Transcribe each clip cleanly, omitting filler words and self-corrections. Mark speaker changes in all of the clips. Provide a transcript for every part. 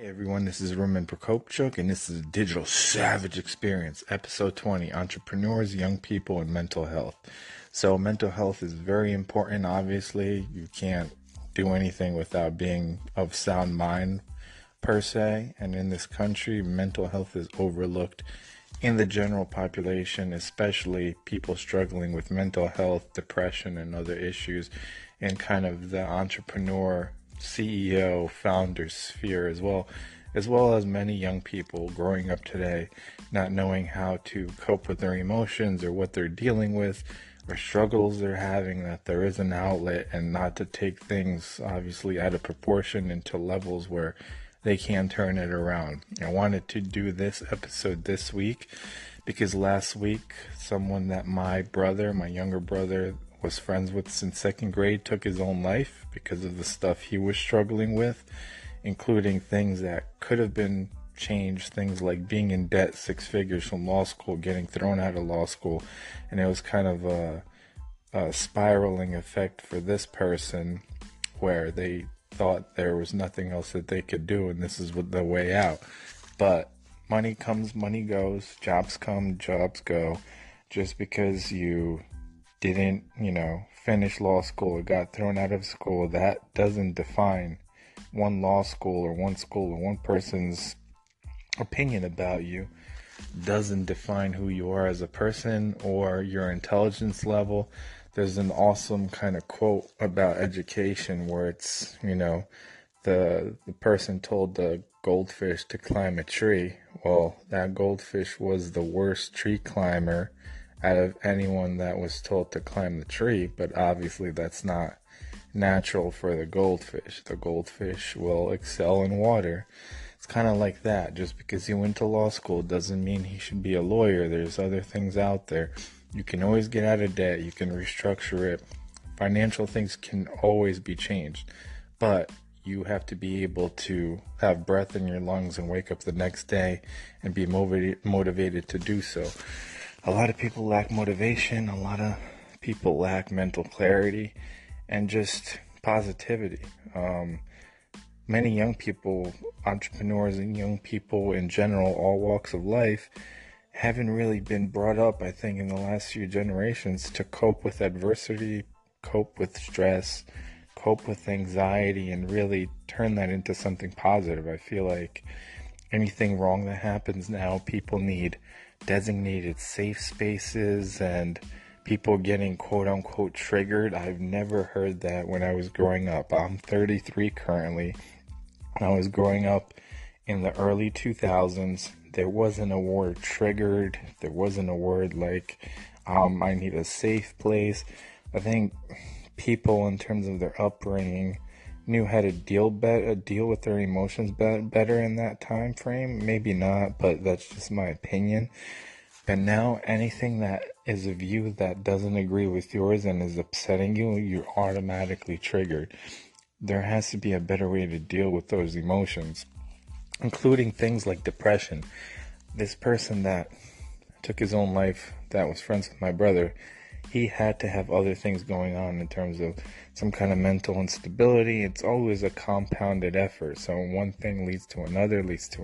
Speaker 1: Everyone, this is Roman Prokopchuk, and this is Digital Savage Experience, Episode 20, Entrepreneurs, Young People, and Mental Health. So mental health is very important, obviously. You can't do anything without being of sound mind, per se. And in this country, mental health is overlooked in the general population, especially people struggling with mental health, depression, and other issues in kind of the entrepreneur CEO, founder sphere as well as many young people growing up today, not knowing how to cope with their emotions or what they're dealing with or struggles they're having, that there is an outlet and not to take things obviously out of proportion into levels where they can turn it around. I wanted to do this episode this week because last week someone that my younger brother, was friends with since second grade took his own life because of the stuff he was struggling with, including things that could have been changed, things like being in debt 6 figures from law school, getting thrown out of law school, and it was kind of a spiraling effect for this person where they thought there was nothing else that they could do and this is the way out. But money comes, money goes, jobs come, jobs go. Just because you didn't, finish law school or got thrown out of school, that doesn't define one law school or one school or one person's opinion about you. Doesn't define who you are as a person or your intelligence level. There's an awesome kind of quote about education where it's, the person told the goldfish to climb a tree. Well, that goldfish was the worst tree climber out of anyone that was told to climb the tree, but obviously that's not natural for the goldfish. The goldfish will excel in water. It's kind of like that. Just because he went to law school doesn't mean he should be a lawyer. There's other things out there. You can always get out of debt. You can restructure it. Financial things can always be changed, but you have to be able to have breath in your lungs and wake up the next day and be motivated to do so. A lot of people lack motivation, a lot of people lack mental clarity, and just positivity. Many young people, entrepreneurs and young people in general, all walks of life, haven't really been brought up, I think, in the last few generations to cope with adversity, cope with stress, cope with anxiety, and really turn that into something positive. I feel like anything wrong that happens now, people need designated safe spaces and people getting quote unquote triggered. I've never heard that when I was growing up. I'm 33 currently. When I was growing up in the early 2000s, there wasn't a word triggered. There wasn't a word like I need a safe place. I think people, in terms of their upbringing, knew how to deal with their emotions better in that time frame. Maybe not, but that's just my opinion. And now anything that is of you that doesn't agree with yours and is upsetting you, you're automatically triggered. There has to be a better way to deal with those emotions, including things like depression. This person that took his own life, that was friends with my brother, he had to have other things going on in terms of some kind of mental instability. It's always a compounded effort. So one thing leads to another,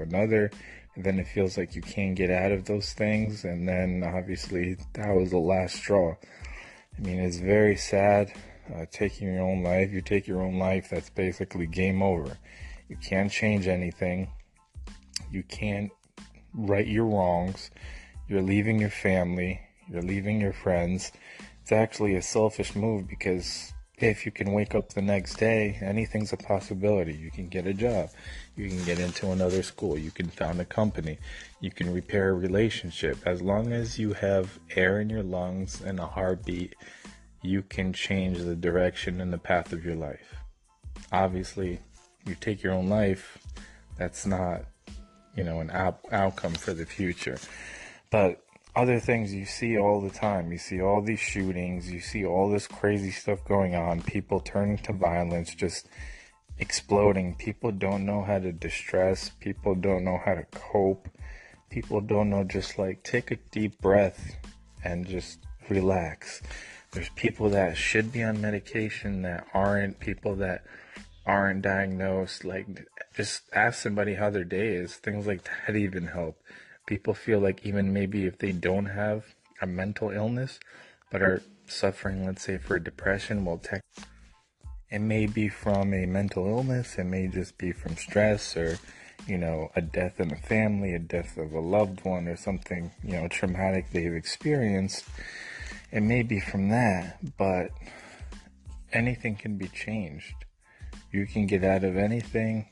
Speaker 1: and then it feels like you can't get out of those things. And then obviously that was the last straw. I mean, it's very sad taking your own life. You take your own life, that's basically game over. You can't change anything. You can't right your wrongs. You're leaving your family. You're leaving your friends. It's actually a selfish move because if you can wake up the next day, anything's a possibility. You can get a job. You can get into another school. You can found a company. You can repair a relationship. As long as you have air in your lungs and a heartbeat, you can change the direction and the path of your life. Obviously, you take your own life, that's not, an outcome for the future. But other things you see all the time. You see all these shootings. You see all this crazy stuff going on. People turning to violence, just exploding. People don't know how to distress. People don't know how to cope. People don't know, just like take a deep breath and just relax. There's people that should be on medication that aren't. People that aren't diagnosed, like just ask somebody how their day is. Things like that even help. People feel like even maybe if they don't have a mental illness, but are suffering, let's say, for depression, well, it may be from a mental illness, it may just be from stress or, a death in the family, a death of a loved one or something, traumatic they've experienced. It may be from that, but anything can be changed. You can get out of anything.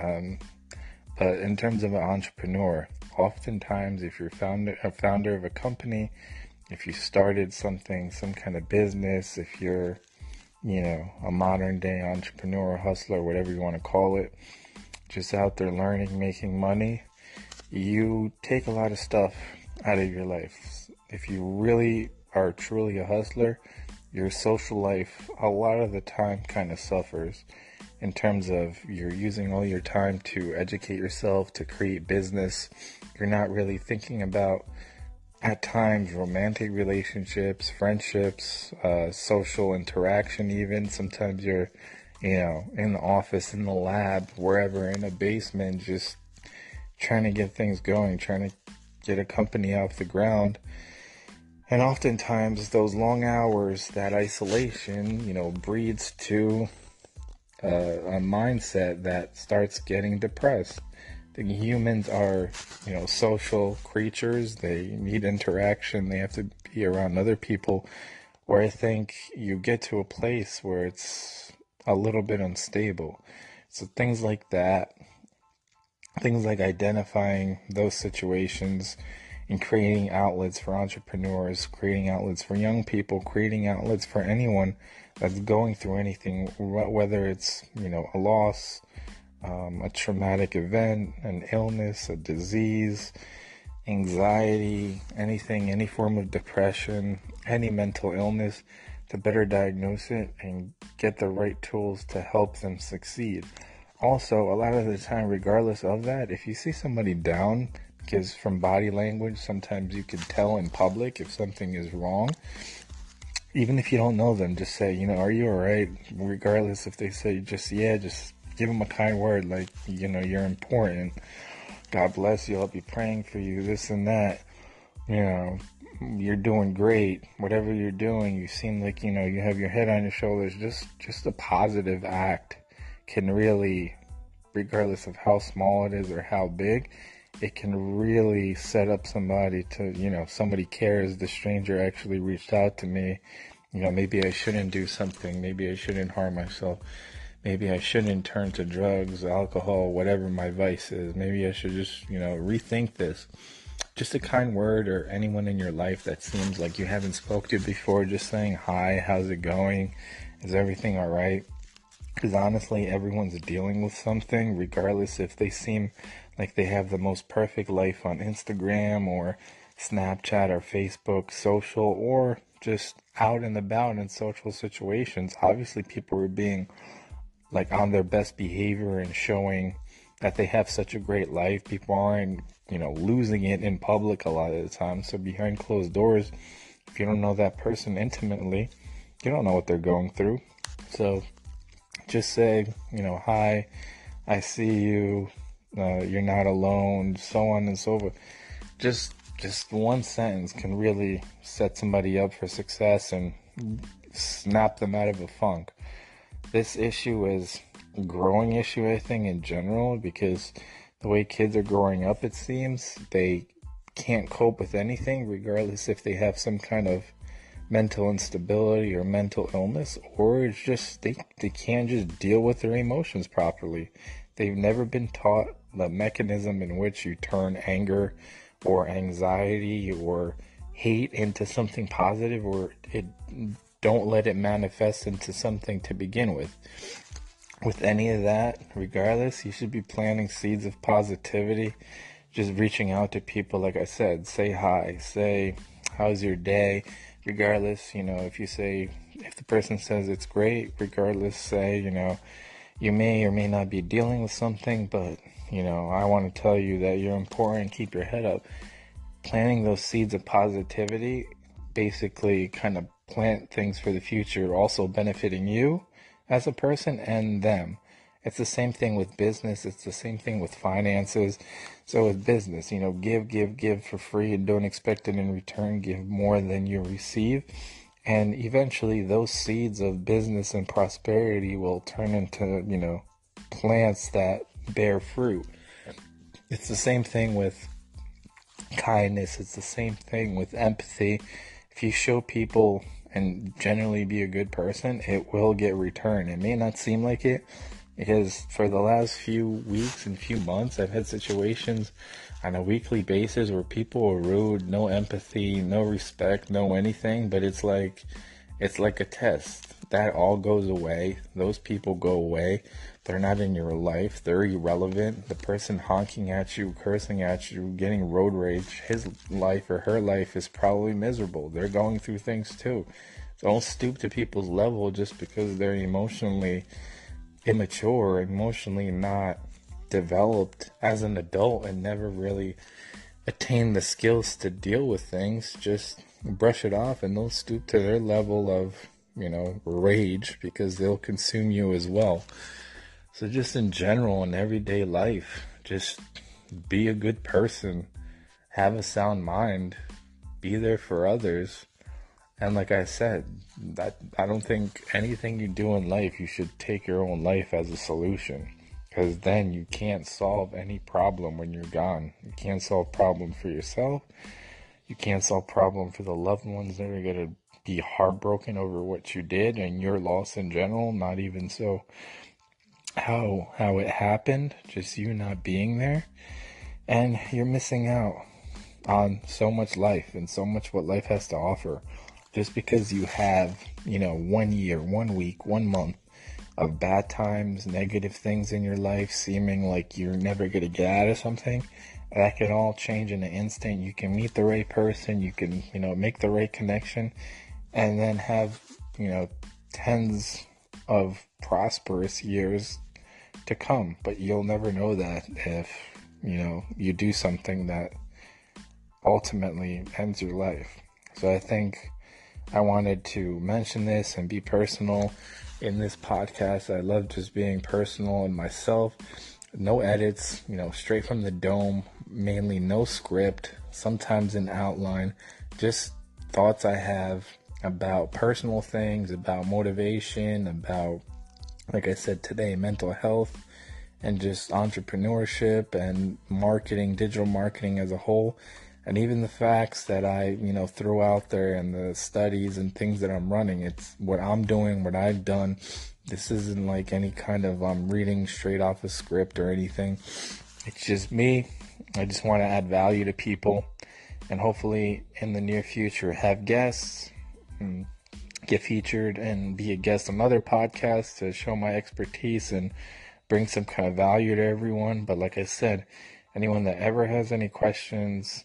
Speaker 1: But in terms of an entrepreneur, oftentimes if you're a founder of a company, if you started something, some kind of business, if you're, a modern day entrepreneur, hustler, whatever you want to call it, just out there learning, making money, you take a lot of stuff out of your life. If you really are truly a hustler, your social life a lot of the time kind of suffers in terms of you're using all your time to educate yourself, to create business. You're not really thinking about, at times, romantic relationships, friendships, social interaction even. Sometimes you're, in the office, in the lab, wherever, in a basement, just trying to get things going, trying to get a company off the ground. And oftentimes those long hours, that isolation, breeds to a mindset that starts getting depressed. The humans are, social creatures. They need interaction. They have to be around other people. Where I think you get to a place where it's a little bit unstable. So things like that, things like identifying those situations and creating outlets for entrepreneurs, creating outlets for young people, creating outlets for anyone that's going through anything, whether it's, a loss, a traumatic event, an illness, a disease, anxiety, anything, any form of depression, any mental illness, to better diagnose it and get the right tools to help them succeed. Also, a lot of the time, regardless of that, if you see somebody down, because from body language, sometimes you can tell in public if something is wrong. Even if you don't know them, just say, are you alright? Regardless if they say just give them a kind word, like, you're important. God bless you. I'll be praying for you, this and that. You're doing great. Whatever you're doing, you seem like, you have your head on your shoulders. Just a positive act can really, regardless of how small it is or how big, it can really set up somebody to, somebody cares. The stranger actually reached out to me. Maybe I shouldn't do something. Maybe I shouldn't harm myself. Maybe I shouldn't turn to drugs, alcohol, whatever my vice is. Maybe I should just, rethink this. Just a kind word, or anyone in your life that seems like you haven't spoke to before, just saying, hi, how's it going? Is everything all right? Because honestly, everyone's dealing with something, regardless if they seem like they have the most perfect life on Instagram or Snapchat or Facebook, social, or just out and about in social situations. Obviously, people are being like on their best behavior and showing that they have such a great life. People aren't, losing it in public a lot of the time. So behind closed doors, if you don't know that person intimately, you don't know what they're going through. So just say, hi, I see you, you're not alone, so on and so forth. Just one sentence can really set somebody up for success and snap them out of a funk. This issue is a growing issue, I think, in general, because the way kids are growing up, it seems, they can't cope with anything, regardless if they have some kind of mental instability or mental illness, or it's just they can't just deal with their emotions properly. They've never been taught the mechanism in which you turn anger or anxiety or hate into something positive, or don't let it manifest into something to begin with. With any of that, regardless, you should be planting seeds of positivity, just reaching out to people, like I said, say hi, say, how's your day? Regardless, if the person says it's great, regardless, say, you may or may not be dealing with something, but, I want to tell you that you're important, keep your head up. Planting those seeds of positivity basically kind of plant things for the future, also benefiting you as a person and them. It's the same thing with business. It's the same thing with finances. So with business, give for free and don't expect it in return. Give more than you receive. And eventually those seeds of business and prosperity will turn into, plants that bear fruit. It's the same thing with kindness. It's the same thing with empathy. If you show people and generally be a good person, it will get returned. It may not seem like it, because for the last few weeks and few months, I've had situations on a weekly basis where people are rude, no empathy, no respect, no anything, but it's like a test. That all goes away. Those people go away. They're not in your life. They're irrelevant. The person honking at you, cursing at you, getting road rage, his life or her life is probably miserable. They're going through things too. Don't stoop to people's level just because they're emotionally immature, emotionally not developed as an adult and never really attained the skills to deal with things. Just brush it off and don't stoop to their level of, rage, because they'll consume you as well. So just in general, in everyday life, just be a good person, have a sound mind, be there for others. And like I said, I don't think anything you do in life, you should take your own life as a solution, because then you can't solve any problem when you're gone. You can't solve problem for yourself. You can't solve problem for the loved ones that are going to be heartbroken over what you did and your loss in general. Not even so how it happened, just you not being there. And you're missing out on so much life and so much what life has to offer. Just because you have, 1 year, 1 week, 1 month of bad times, negative things in your life, seeming like you're never going to get out of something, that can all change in an instant. You can meet the right person, you can, make the right connection, and then have, tens of prosperous years to come. But you'll never know that if, you do something that ultimately ends your life. So I think I wanted to mention this and be personal in this podcast. I love just being personal and myself. No edits, straight from the dome, mainly no script, sometimes an outline, just thoughts I have about personal things, about motivation, about, like I said today, mental health, and just entrepreneurship and marketing, digital marketing as a whole. And even the facts that I, throw out there and the studies and things that I'm running, it's what I'm doing, what I've done. This isn't like any kind of reading straight off a script or anything. It's just me. I just want to add value to people, and hopefully in the near future have guests, and get featured and be a guest on other podcasts to show my expertise and bring some kind of value to everyone. But like I said, anyone that ever has any questions,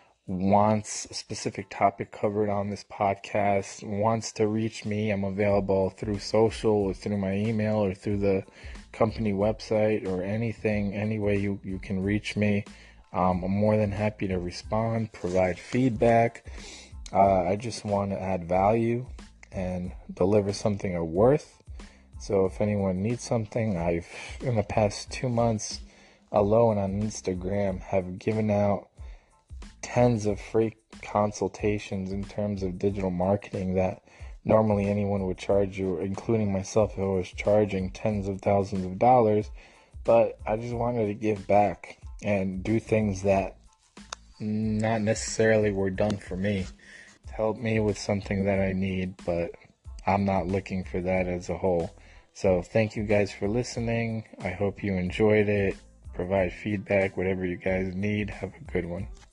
Speaker 1: wants a specific topic covered on this podcast, wants to reach me, I'm available through social or through my email or through the company website or anything, any way you can reach me. I'm more than happy to respond, provide feedback. I just want to add value and deliver something of worth. So if anyone needs something, I've, in the past 2 months alone on Instagram, have given out tens of free consultations in terms of digital marketing that normally anyone would charge you, including myself, if I was charging tens of thousands of dollars. But I just wanted to give back and do things that not necessarily were done for me, to help me with something that I need, but I'm not looking for that as a whole. So thank you guys for listening. I hope you enjoyed it. Provide feedback, whatever you guys need. Have a good one.